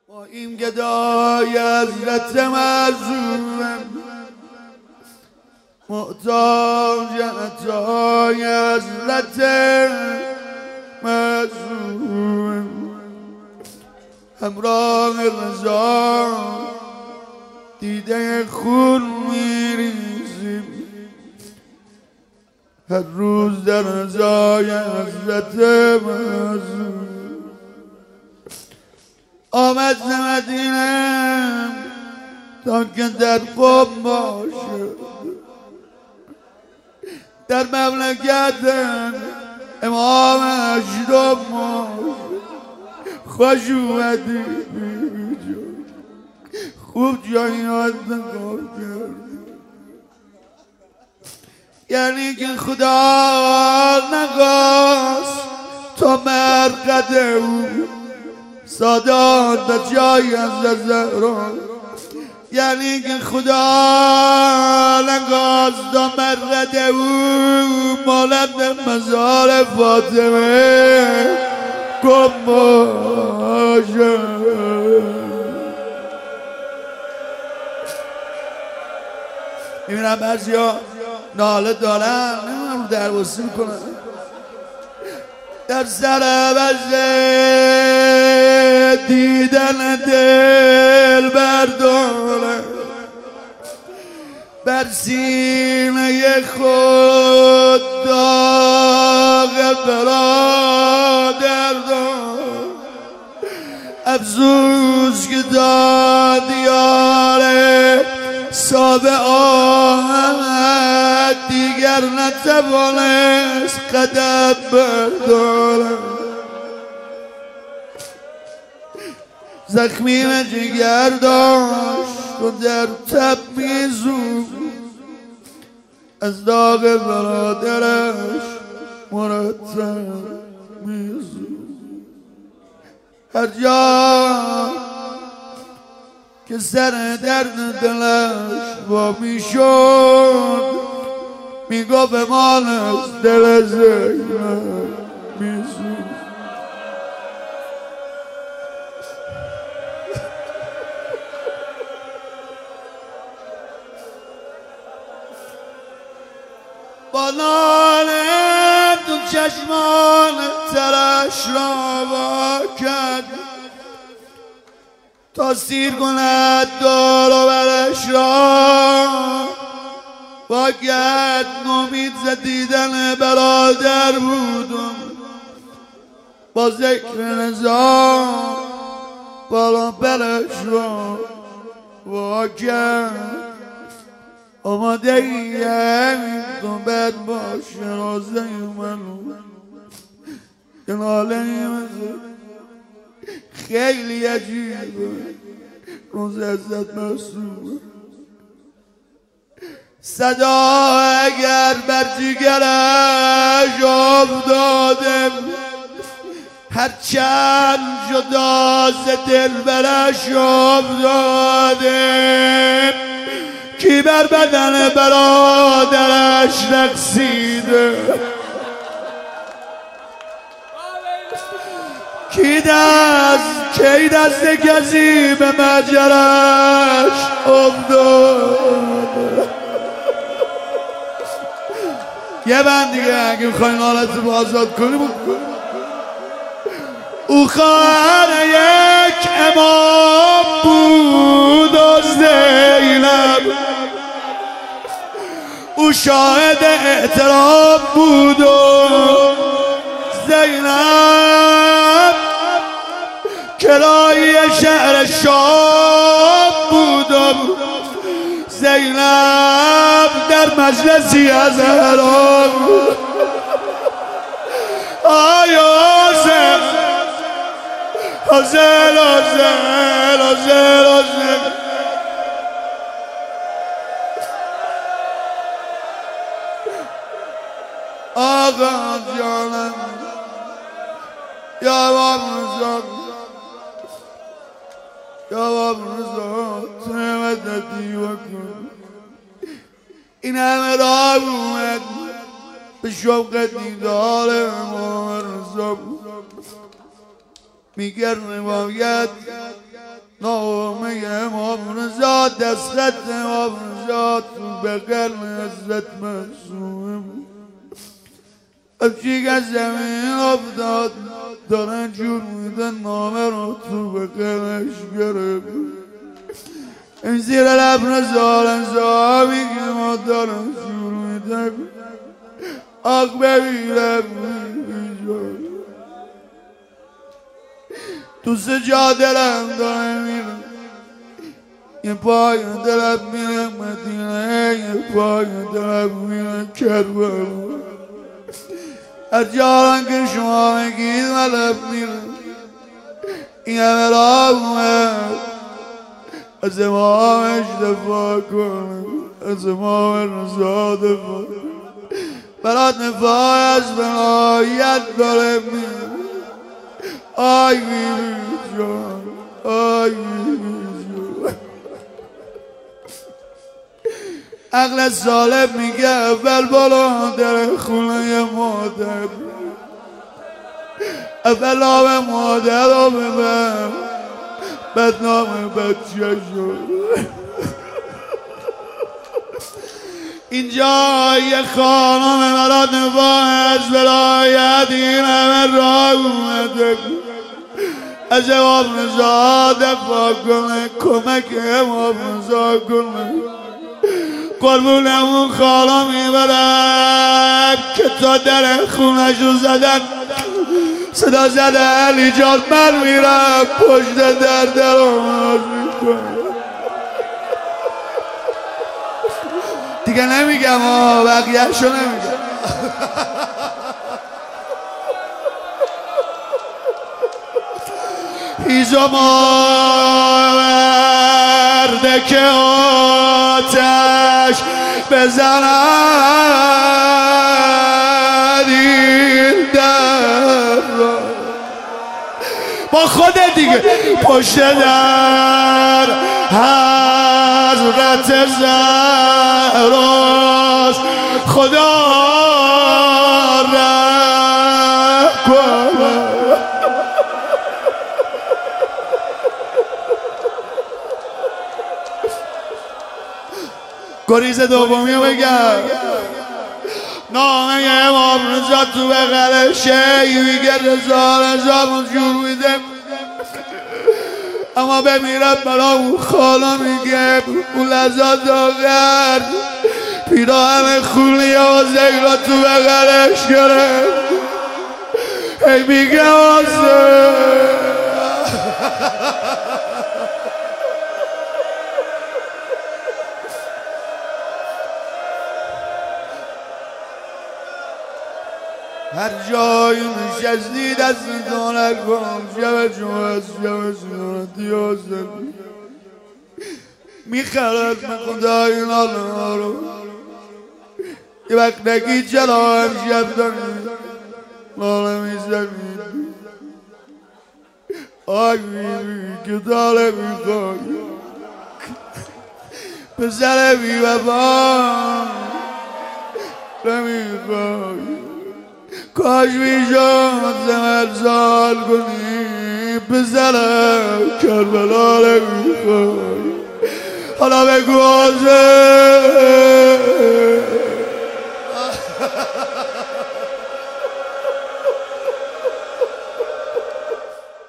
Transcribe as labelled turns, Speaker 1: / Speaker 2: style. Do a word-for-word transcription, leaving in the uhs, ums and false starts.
Speaker 1: با این گدای حضرت معصوم محتاج عطای حضرت معصوم همراه رضا دیده خون میریزیم هر روز در رضای حضرت معصوم. آمد ز مدینه تا که در قم باشه، در مملکت امام هشتم باشه. خوش اومدی خوب جایی یاد نگاه کردی، یعنی که خدا نخواست تا مرقد او سادات به جای از زهرا، یعنی که خدا نخواست تا مرقد او مالد مزار فاطمه گم باشه. میبینم بعضی ها ناله دارن، نمیدونم درواسی میکنن در سر وجه دیدن دل بردارن، بر سینه خود داغ برادر دار، افسوس که داد یاره ساب آمد دیگر نتوانست قدم بردارم. زخمی و جگر داشت و در تب میزود، از داغ برادرش مرتب میزود. هر جا که سر درد دلش با میشد میگفت امان از دل زینب میزود. با ناله تو چشمان ترش را وا کرد تا سیر کند دور و برش را، با گرد نومید ز دیدن برادر بودم، با ذکر رضا بالا برش را وا کرد. آماده ایم تو بد باشه رازه منو که ناله خیلی عجیبه روز عزت مرسومه. صدا اگر بر جگرش افتاده، هرچند جدا ز دل برش افتاده، کی بر بدن برادرش رقصیده، کی دست کی دست کسی به مجرش افتاده. یه بند دیگه اگه میخواین حالت رو آزاد کنی بکن. او خواهر یک امام بود و زینب او شاهد احترام بود و زینب کرایی شهر شام بود و زینب در مجلسی از حرام. آیا حسین حسین حسین حسین حسین آقا جانم یا باب رضا یا باب رضا تمددی وکن. این همه راه اومد به شوق دیدار امام رضا، میگر روایت نامه امام رضا دست خط امام رضا تو بغل حضرت معصوم افچی که زمین افتاد دارن جور میدن نامه رو تو بغلش گرفت این زیر لب رضا رضا میگه ما دارن جور میدن آق ببیرم تو سجا دلم داره میرم یه پای دلم میرم مدینه یه پای دلم میرم کربلا از جاران که شما میگید ملب میرم این همه راه اومد از امامش دفاع کنم از امام رضا دفاع برات نفای از بنایت داره میرم آی بیبی جان آی بیبی جان عقل سالم میگه اول بالا در خونه مادر اول آب مادر رو ببر بعد نام بچه شد اینجا یه خانم مراد نفاه از ولایت این همه راه اومده از امام رضا دفاع کنه کمک امام رضا کنه قربون اون خالا میبرم که تا در خونشو زدن صدا زده علی جان من میرم پشت در در آماز میکنم دیگه نمیگم ها بقیه‌شو نمیگم هیزم آورده که آتش بزند این در با خودت دیگه پشت در حضرت زهراست خدا رحم کنه گریز دومی رو بگم نامه امام رضا تو بغل شیعی میگه رضا رضا منجور میده اما بمیرم برا اون خالا میگه اون لحظات آخر پیراهن خونی و زیرا تو بغلش گرفت هی میگه واسه هر جایی نشستی دستتون نکن شب جمعه شب سنون دیازد میخرد من خدای نالا رو یه وقت نگی چرا هم شب داری ناله میزنید آی بیبی که داره میخوای پسر بی وفا نمیخوای کاش میشد زمرزال کنی پسرم کربلا نمیخوای حالا بگو آزه